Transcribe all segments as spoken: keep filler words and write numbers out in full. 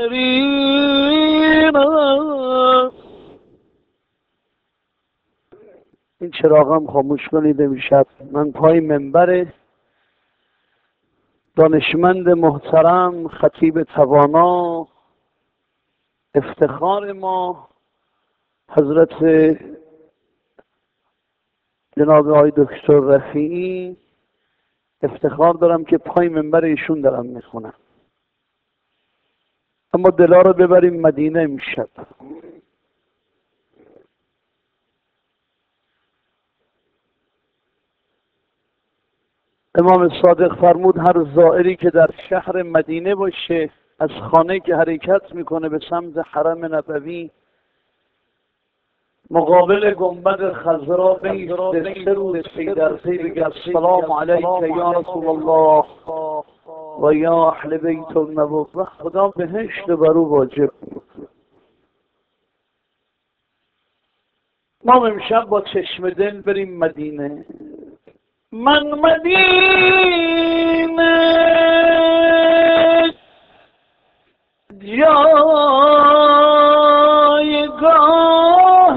الآخرين. این چراغم خاموش کنید. امشب من پای منبر دانشمند محترم، خطیب توانا، افتخار ما حضرت جناب آقای دکتر رفیعی، افتخار دارم که پای منبر ایشون دارم میخونم. اما دلا رو ببریم مدینه امشب. امام صادق فرمود هر زائری که در شهر مدینه باشه، از خانه که حرکت میکنه به سمت حرم نبوی، مقابل گنبد خضرا بیسته سه روز پی در پی بگه السلام علیک یا رسول الله و یا اهل بیت النبوة، خدا بهشت برو واجب. ما امشب با چشم دل بریم مدینه. من مدینه جایگاه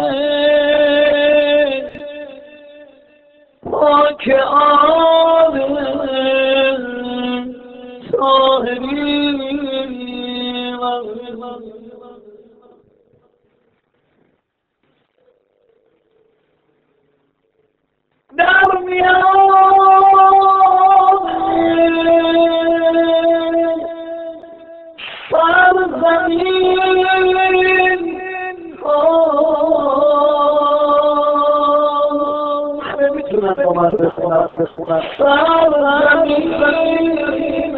پاک عالم طاهرین، در میان سرزمین نمیتونم با من بخونم بخونم سرزمین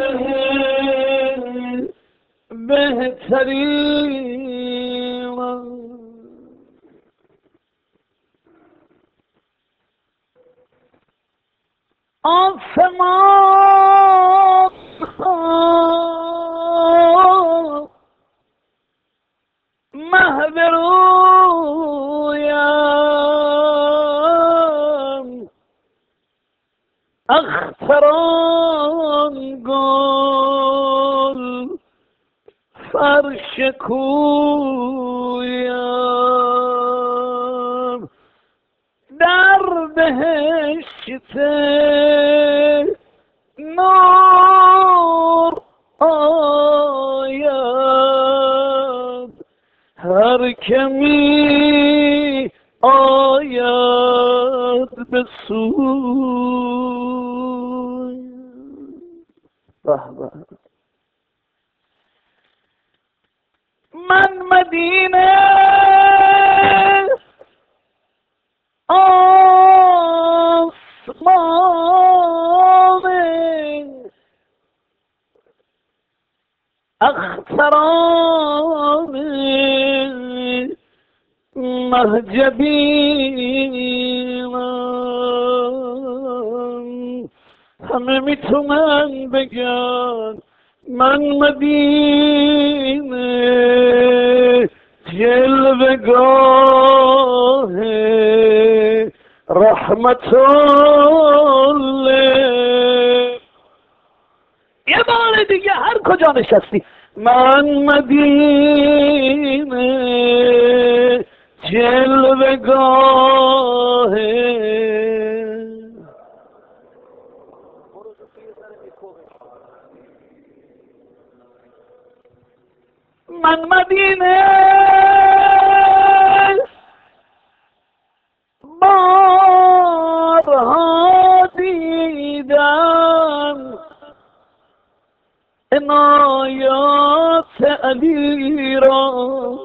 بهترین آسمان محو رویم، اختران گل فرش کویم، در بهشت نور آید، هر کمی آید به سوی. من مدینه آسمان اختران مهجبینم، همه میتونن بگن من مدینه جلوه‌گاه رحمت الله. یه بار دیگه هر کجا نشستی، من مدینه جلوه‌گاه من مدینه بارها دیدم عنایات علی را،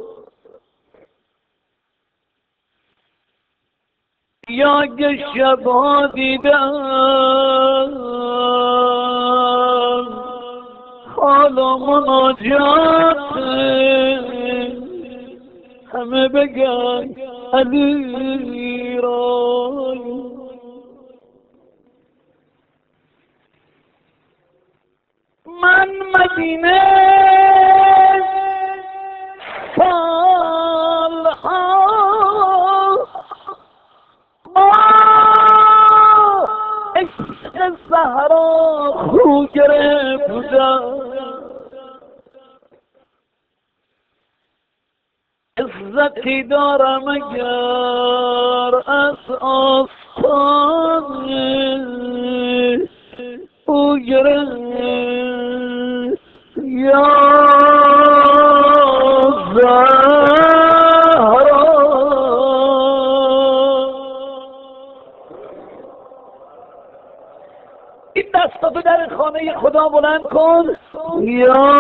یا که شبها دیدم حال و مناجات، همه بگن علی را. من مدینه سالها با عشق زهرا خو گرفتم، عزتی دارم اگر از آستان او گرفت یا زهرا. این دستاتو در خانه خدا بلند کن. یا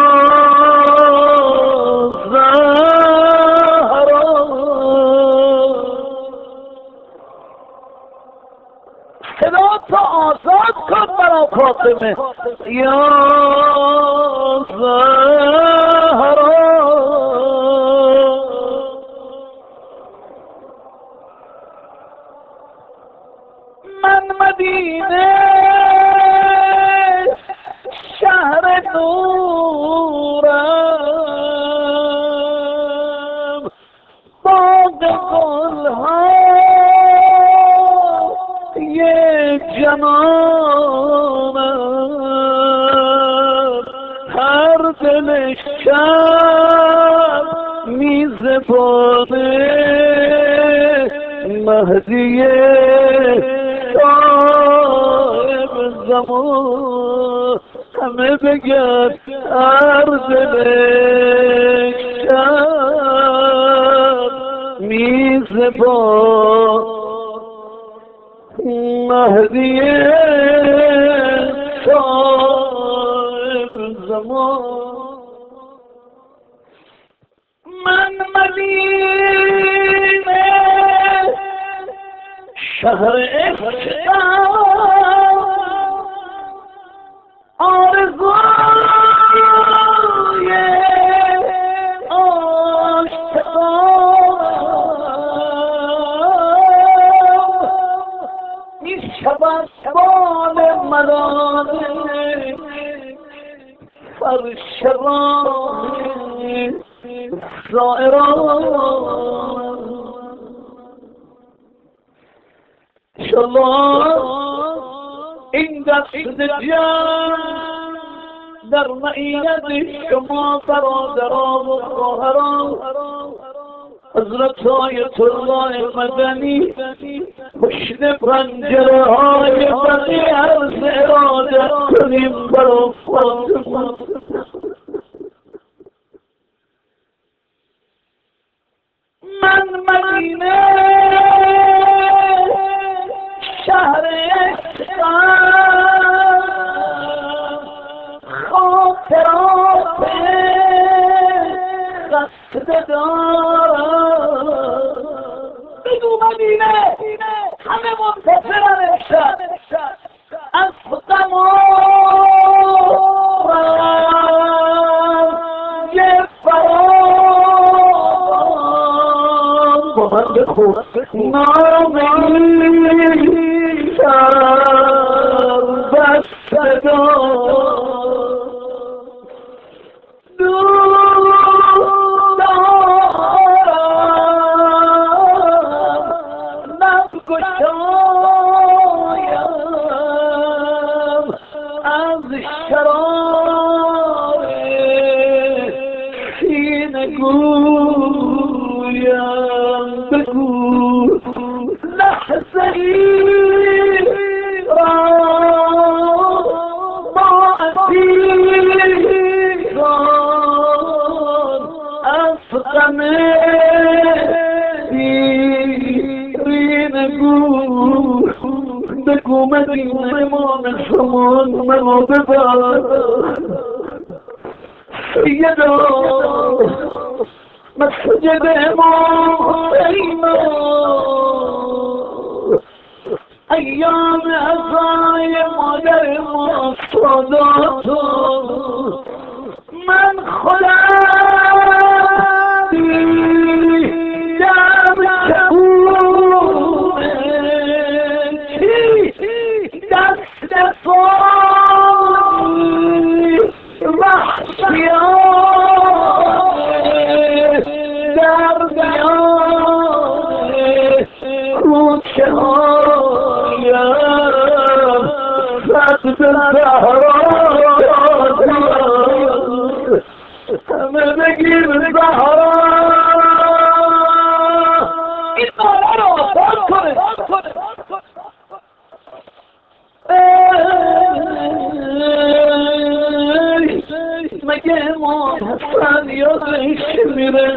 زهرا صدا تو آزاد کن برا فاطمه. یا زهرا من مدینه شهر نورم، باغ گلها یه جنانم، هر دل شب میزبانه مهدیه صاحب زمان. همه بگن هر دل شب میزبان مهدیه صاحب زمان. من مدینه شهر عشقم، آرزوی عاشقانم، می شود بال ملانه فرش راه زائران. انشالله این دست جمع در معیت شما برادران و خواهران حضرت آیت الله مدنی پشت پنجره های بقی عرض ارادت کنیم برا فاطمه. من مدینه شهر عشقم، خاطرات خسته دارم. بگو مدینه همه منتظرن امشب از غم و یه فراغان با من بخون نامی سر بسته دار. دوست دارم لب گشایم از شرار سینه گویم. بگو لحظه ای را ما عزیزان از غم دیرین گو. بگو مدینه ما زمان منو ببر سیدا مسجد امام حسین ایام ازای مادر ما ساداتو. من خودم دیدم چگونه دست فانی وحشیانه در میان کوچه هایم صد زهرا. همه بگیر زهرا جای ما حسن یادش میره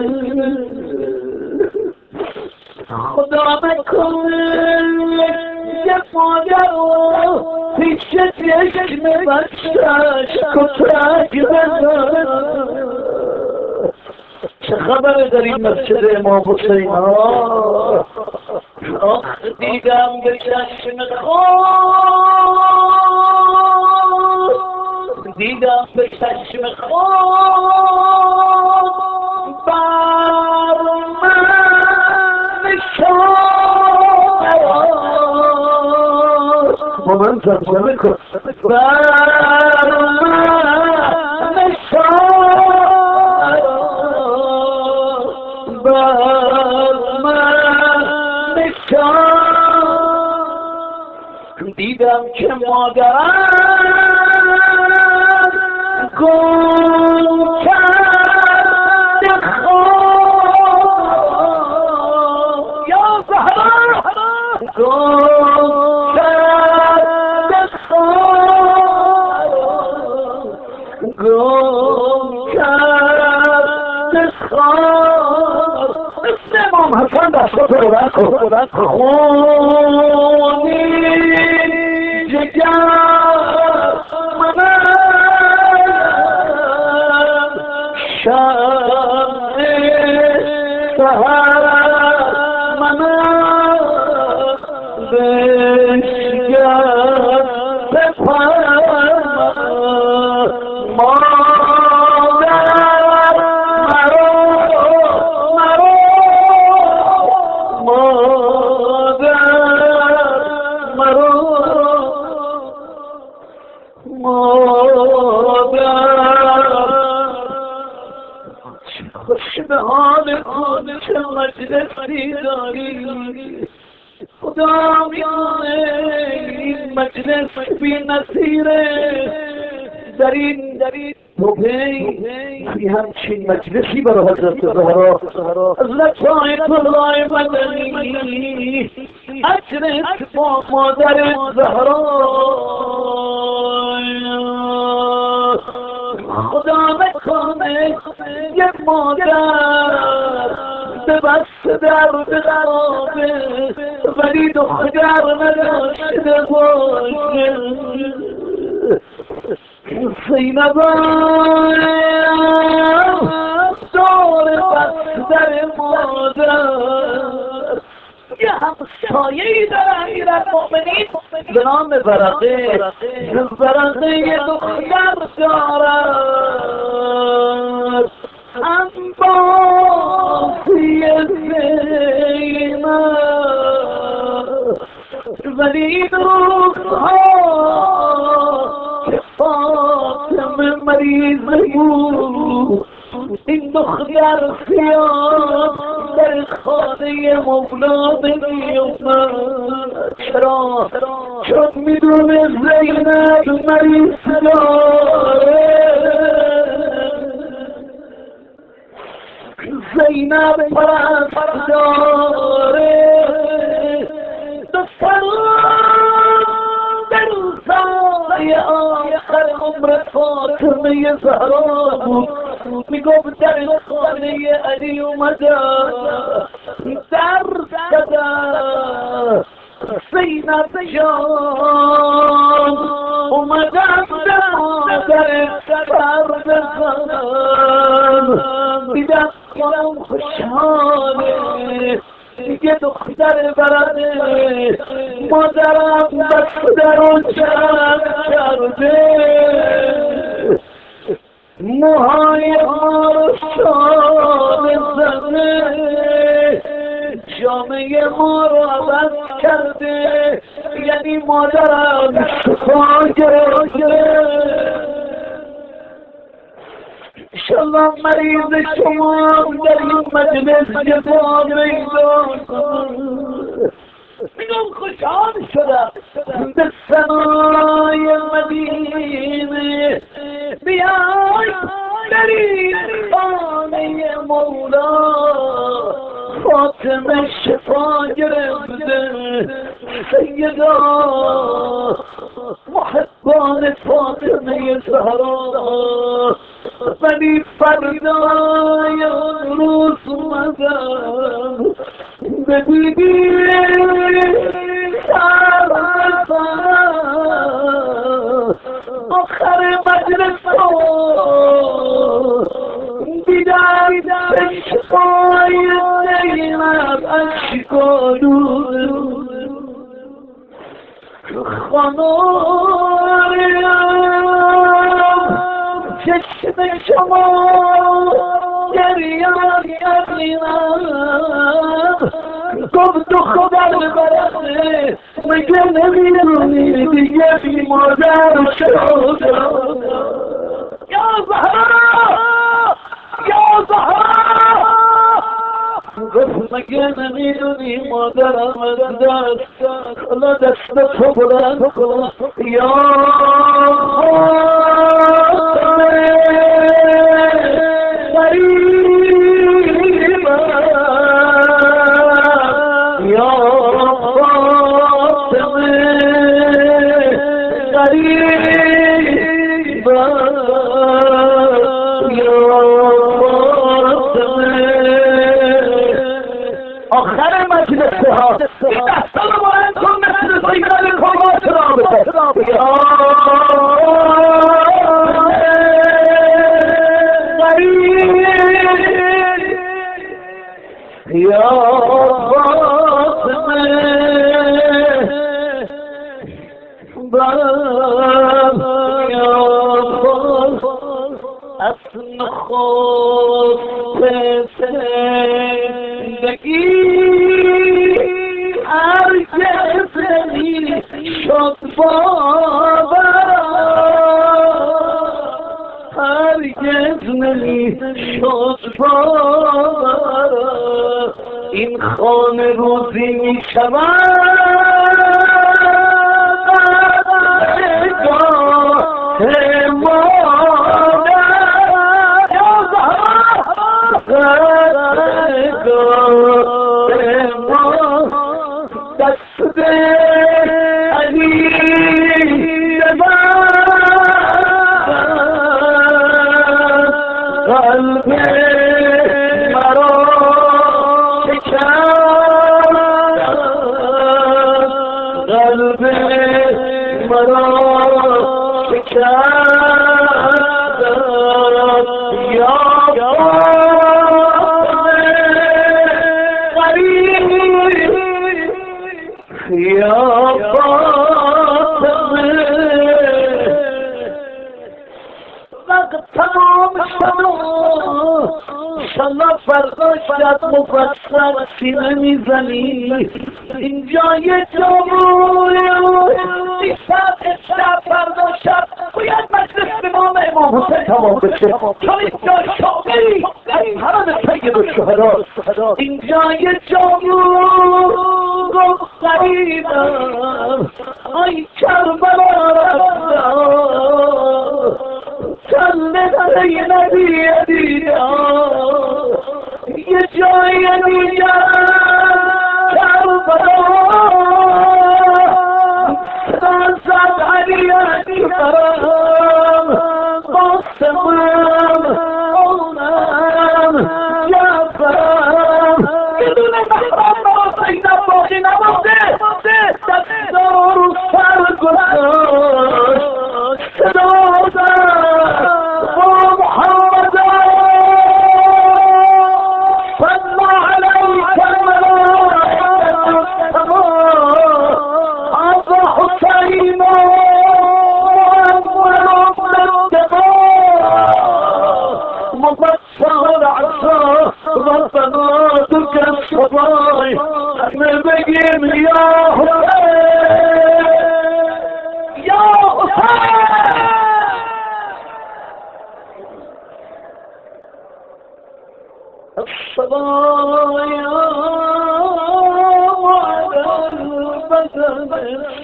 خدا نکنه یه مادر پیش چشم بچه‌ش کتک بزنه چه خبره در این مسجد امام حسین ها آخ دیدم به چشم خود دیدم به چشم خود بر من شد با من زمزمه کن بر من شد بر من شد دیدم که مادرم گم کرده خواب یا زهرا گم کرده خواب گم کرده خواب مثل امام حسن دستات رو بر کن خونی جگر منم شب سهر منم بشگر بپرم مادر مرو مرو مادر مرو مادر خوش به حال خود چه مجلسی داری خدا میدونه این مجلس بی نظیره در این در این توبهی همچین مجلسی برای حضرت زهرا حضرت آیت الله مدنی اجرت با مادر زهرا خدا نکنه یک مادر به بست در بخوابه ولی دختر نداشته باشه زینبم دور بستر مادر یه همسایه‌ای داره امیرالمؤمنین به نام ورقه ورقه یه دختر دارد انباسی زینب ولی این روزها که فاطمه مریضه بود این دختر سیاه در خانه مولا نمی‌افتد چرا؟ چون میدونه زینب مریض داره زینب پرست داره دختر در روزای آخر عمر فاطمه زهرا بود میگفت در خانه علی اومده در زده زینب جان اومدم به مادر سر بزنم دیدم خانم خوشحاله دیگه دختر برده مادرم بسته رو جمع کرده موهای ما رو شانه زده جامعه ما رو عوض کرده یعنی مادرم شفا گرفته انشالله مریض شما در این مجلس جفا میدان میگم خوشحال شدم به سنای مدینه بیای در این خانه مولا فاطمه شفا گرفته سیدا محبان فاطمه زهرا ولی فردای اون روز اومدم ببینی آخر مجلس دیدم چشمای زینب اشکالو خانم چشم شما گریان یقینم گفت تو خدا برسه مگه نمیدونی دیگه بی مادر شد یا زهرا یا زهرا گفت مگه نمیدونی مادرم دست حالا دست تو بلند کن یا آخر مجلس ها این دستا رو باید کن مثل سیدن کمات رابطه یا غریب یا فاطمه یا اصل خود زندگی هرگز نمی شد باور هرگز نمی شد باور این خانه روزی می شود دست علی قلب مرا شکست قلب مرا شکست یا یا فاطمه وقت تمام شد انشالله فردا شب مفصل سینه میزنی اینجا یه جاموی دیشب شب فردا شب باید مجلس امام امام حسین تمام بشه چون اینجا شاقی از حرم سید الشهدا اینجا یه جاموی گفت خریدم آی کربلا رفتم چند دره نبی دیدم یه جای دیگر کربلا سازد علی اکبرم قاسمم اونم جعفرم بدون محرم با زینب باقی نمانده دستا رو سر گذاشت صدا زد با محمد صلی علیک الملائکة السماء هذا حسین مبصر عصا ربنا تلك الصباي احنا بقيم يا حسين يا حسين الصبايا وعلى البدن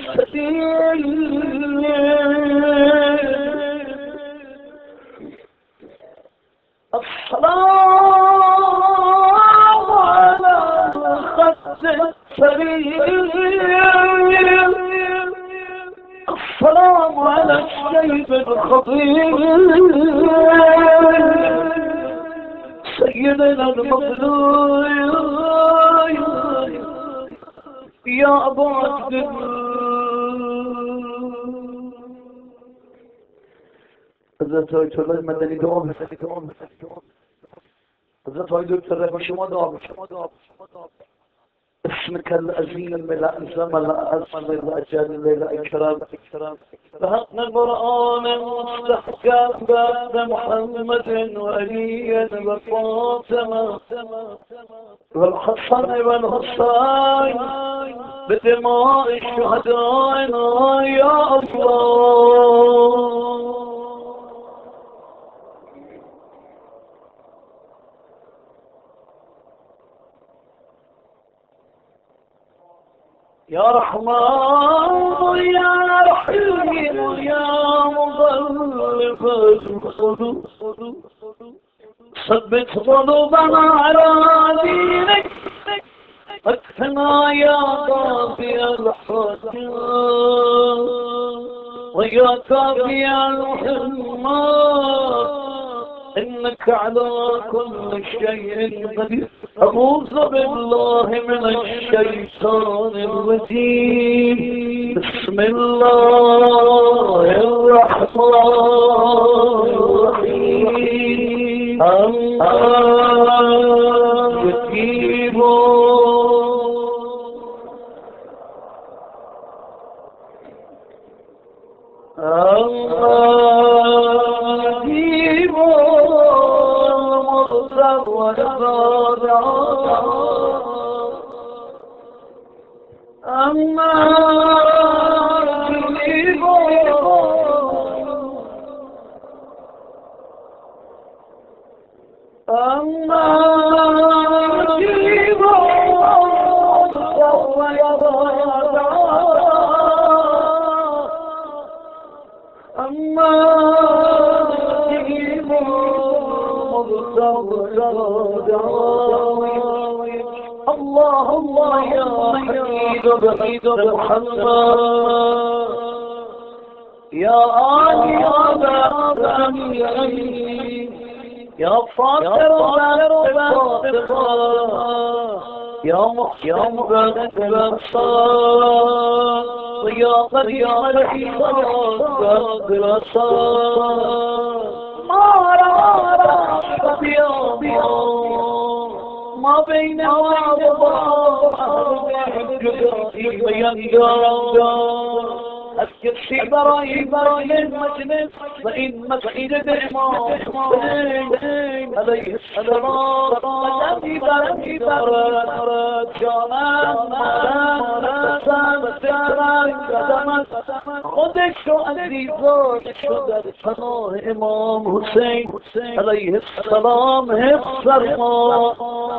الشديد السلام على الخط السليم السلام على الشيب الخطير سيدنا المظلوم يا أبو عبد حضرت آیت الله مدنی دعا بفرمایید. حضرت آقای دکتر رفیع شما دعا بفرمایید. اسمك العظيم الأعظم الأصل الأجل الأكرم بحق القرآن المستحكم بعد محمد وعلي وفاطمة والحسن والحسين بدماء الشهداء يا الله. يا رحمن يا رحيم يا مغلق القلوب ثبت قلوبنا على دينك اكفنا يا قاضي الحق ويا كافي المهمات إنك على كل شيء قدير. أعوذ بالله من الشيطان الرجيم. بسم الله الرحمن الرحيم. الله يجيب الله يجيب المضطر والضارع أما يجيب أما يجيب المضطر والضارع أما يجيب اللهم يا حميد بعيد محمد يا آل يا بابي يا فاطر فاطمة يا محسن بالصلاة يا قديم الحساب بالصلاة ما رأى بيوم ما بين أذكر شي براي براي المجلس وإن مسجد الإمام حسين عليه السلام الذي بركي برد جانا خودش رو عزیزان شد پناه امام حسین علیه السلام حفظ فرما.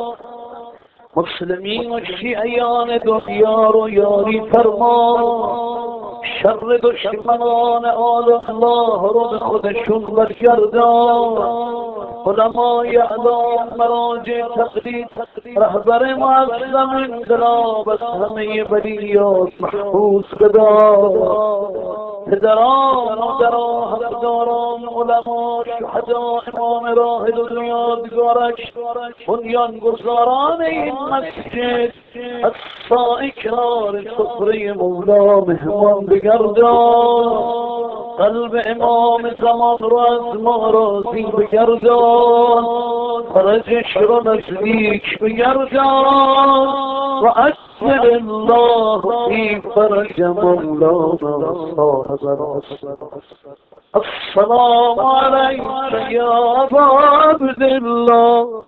مسلمین و شیعیان دنیا رو یاری فرما. شر دشمنان آل الله رو به خودشون برگردان. علمای اعلام مراجع تقلید رهبر معظم انقلاب از همه بلیات محفوظ بدار. پدران مادران حقداران علما شهدا امام راهد و یادگارش بنیان گذاران این مسجد از سای کنار سفره مولا مهمان بگردان. قلب امام زمان را از ما راضی بگردان. فرجش را نزدیک بگردان و عجل الله فی فرج مولانا صاحب العصر. السلام علیک یا ابا عبدالله.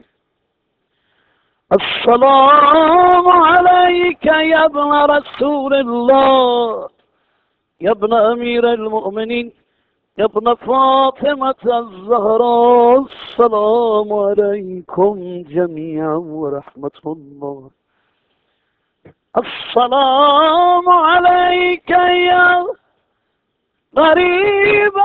السلام عليك يا ابن رسول الله يا ابن أمير المؤمنين يا ابن فاطمة الزهراء. السلام عليكم جميعا ورحمة الله. السلام عليك يا غريب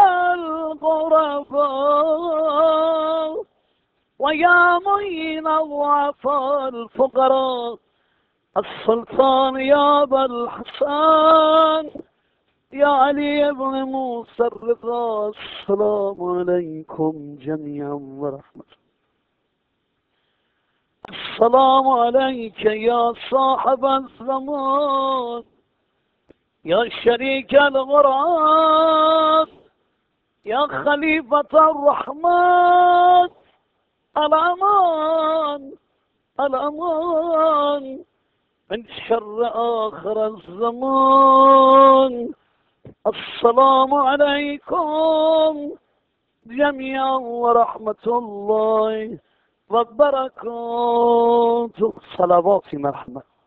الغرباء ويا معين الضعفاء الفقراء. السلطان يا أبا الحسن يا علي بن موسى الرضا السلام عليكم جميعا ورحمة السلام عليك يا صاحب الزمان يا شريك الغراب يا خليفة الرحمن الأمان الأمان من شر آخر الزمان. السلام عليكم جميعا ورحمة الله وبركاته. صلوات مرحمة.